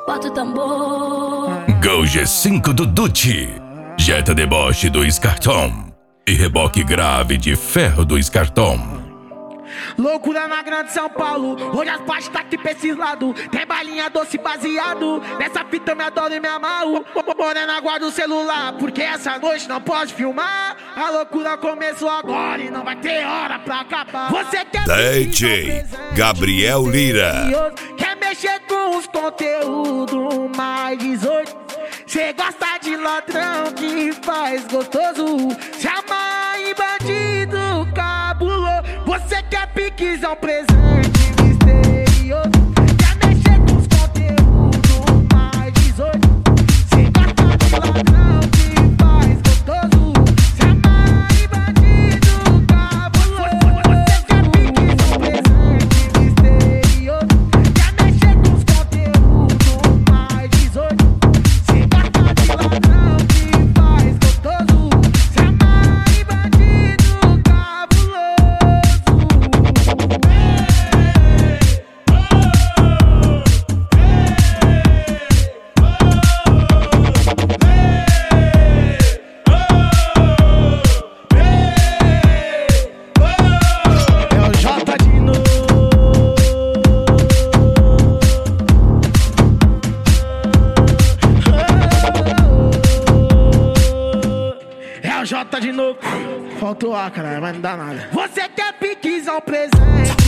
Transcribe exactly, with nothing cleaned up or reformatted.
Bota o tambor. Gol G cinco do Dutti, Jetta deboche do Scarton e reboque grave de ferro do Scarton. Loucura na grande São Paulo, hoje as partes tá aqui pra esses lados. Tem balinha doce baseado, nessa fita eu me adoro e me amarro. Morena, guarda o celular, porque essa noite não pode filmar. A loucura começou agora e não vai ter hora pra acabar. Você quer D J Gabriel Lira, quer mexer com os conteúdos mais dezoito. Cê gosta de ladrão que faz gostoso, se amarra em bandido cabuloso. Você quer piquezão presente misterioso, quer mexer com os conteúdos mais dezoito. Cê gosta de ladrão que faz gostoso, se amarra em bandido cabuloso. Você quer piquezão presente misterioso, quer mexer com os conteúdos mais dezoito. Cê gosta de ladrão que faz gostoso, se amarra em bandido cabuloso. É o J de novo. É o J de novo. Faltou A, cara, mas não dá nada. Você quer piquezão presente